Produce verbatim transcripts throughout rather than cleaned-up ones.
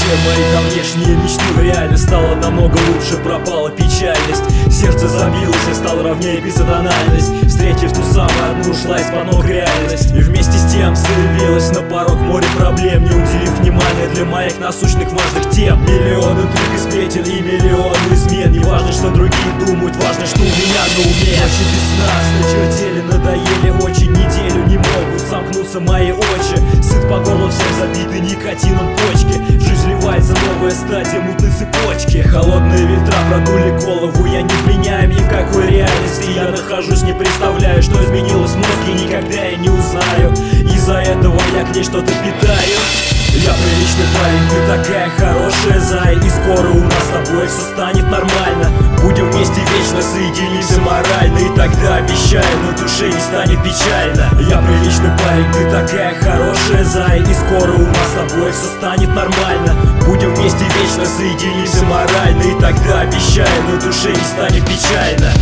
все мои давнешние мечты в реальность. Стало намного лучше, пропала печальность. Сердце забилось, я стал ровнее, безотональность. Встретив ту самую одну, ушла из-под ног реальность. И вместе с тем заявилась на порог море проблем, не уделив внимания для моих насущных важных тем. Миллионы интриг и сплетен и миллионы измен. Не важно, что другие думают, важно, что у меня на уме. Ночи без сна начертели, надоели очень. Неделю не могут сомкнуться мои очи. Сыт по горло, всем забиты никотином почки. В жизнь вливается новая стадия мутной цепочки. Холодные ветра продули голову, я не вменяем ни в какой реальности я нахожусь. Не представляю, что изменилось в мозге, никогда я не узнаю. Из-за этого я к ней что-то питаю. Я приличный парень, ты такая хорошая, зай. И скоро у нас с тобой все станет нормально. Будем вместе вечно, соединимся морально. И тогда, обещаю, на душе не станет печально. Я приличный парень, ты такая хорошая, зай. И скоро у нас с тобой все станет нормально. Будем вместе вечно, соединимся морально. И тогда, обещаю, на душе не станет печально.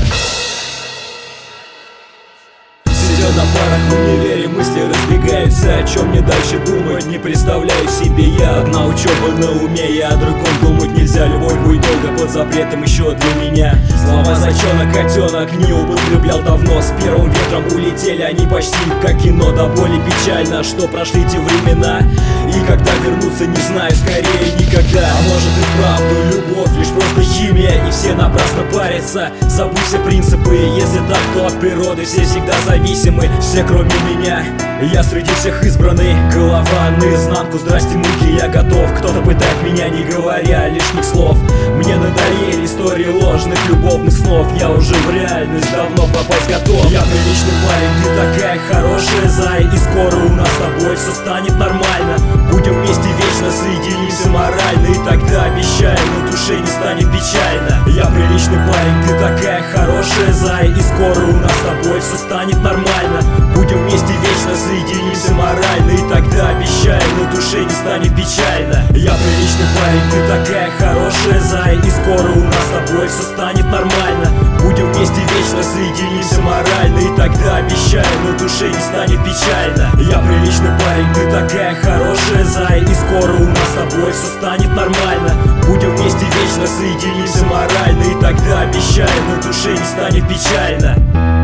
На парах в универе мысли разбегаются. О чем мне дальше думать, не представляю себе. Я одна учеба на уме, я о другом думать нельзя. Любовь будет долго под запретом еще для меня. Слова зайчонок, котенок не употреблял давно. С первым ветром улетели они почти как кино. До боли печально, что прошли те времена. И когда вернуться, не знаю, скорее никогда. А может и вправду любовь лишь просто химия, и все напрасно парятся. Забудь все принципы, если так, то от природы все всегда зависимы. Все кроме меня, я среди всех избранный. Голова наизнанку, здрасте, муки, я готов. Кто-то пытает меня, не говоря лишних слов. Мне надоели истории ложных любовных снов. Я уже в реальность давно попасть готов. Я приличный парень, ты такая хорошая, зай. И скоро у нас с тобой все станет нормально. Будем вместе вечно, соединимся морально. И тогда, обещаю, на душе не станет печально. Я приличный парень, ты такая хорошая, зай. И скоро у нас с тобой все станет нормально. Будем вместе вечно, соединимся морально. И тогда, обещаю, на душе не станет печально. Я приличный парень, ты такая хорошая, зай. И скоро у нас с тобой все станет нормально. Будем вместе вечно, соединимся морально. И тогда, обещаю, на душе не станет печально. Я приличный парень, ты такая хорошая, зай. И скоро у нас с тобой все станет нормально. Будем вместе вечно, соединимся морально. И тогда, обещаю, на душе не станет печально.